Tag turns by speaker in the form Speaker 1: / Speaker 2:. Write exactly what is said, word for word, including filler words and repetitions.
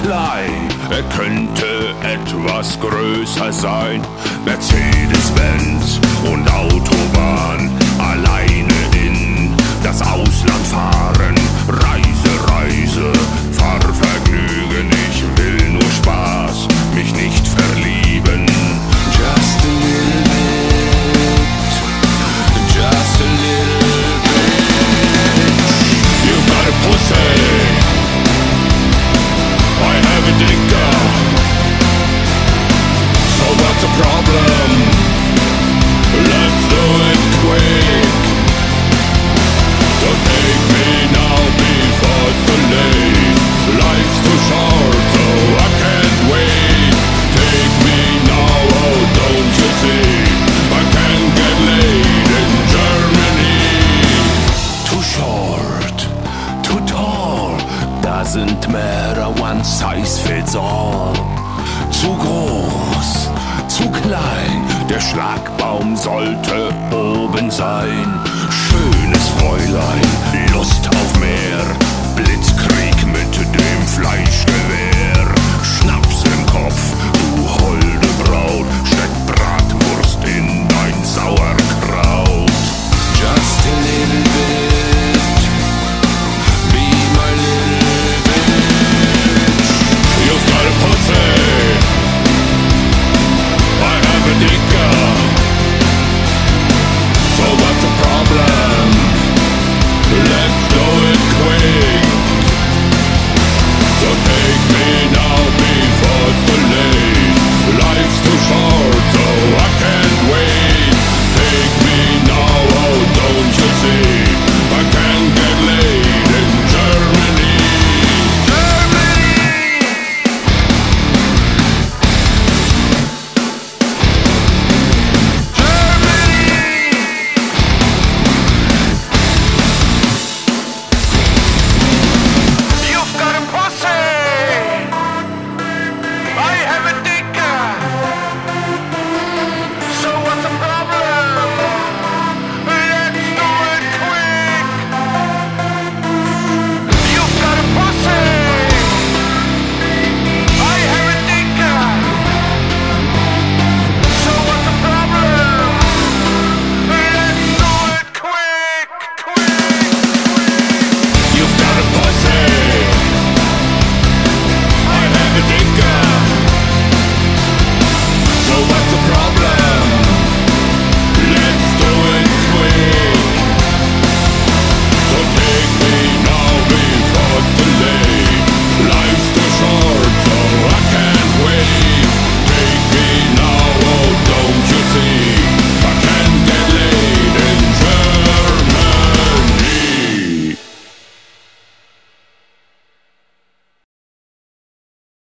Speaker 1: klein, er könnte etwas größer sein. Mercedes-Benz und Autobahn, alleine in das Ausland fahren. Reise, Reise, Fahrvergnügen, ich will nur Spaß, mich nicht verlieben. Just a little bit, just a little bit. You've got a pussy, I have a dicker. So what's the problem? Let's do it quick. So take me now before it's too late. Life's too short, so I can't wait. Take me now, oh don't you see? I can't get laid in Germany. Too short, too tall, doesn't matter, one size fits all. Zu groß, zu klein, der Schlagbaum sollte oben sein. Schönes Fräulein, Lust auf mehr, Blitzkrieg mit dem Fleischgewehr. Schnaps im Kopf, du holde Braut, steck Bratwurst in dein Sauerkraut. Just a little bit, be my little bitch. You've got a pussy, I have a dicker. So what's the problem? Let's do it quick. So take me now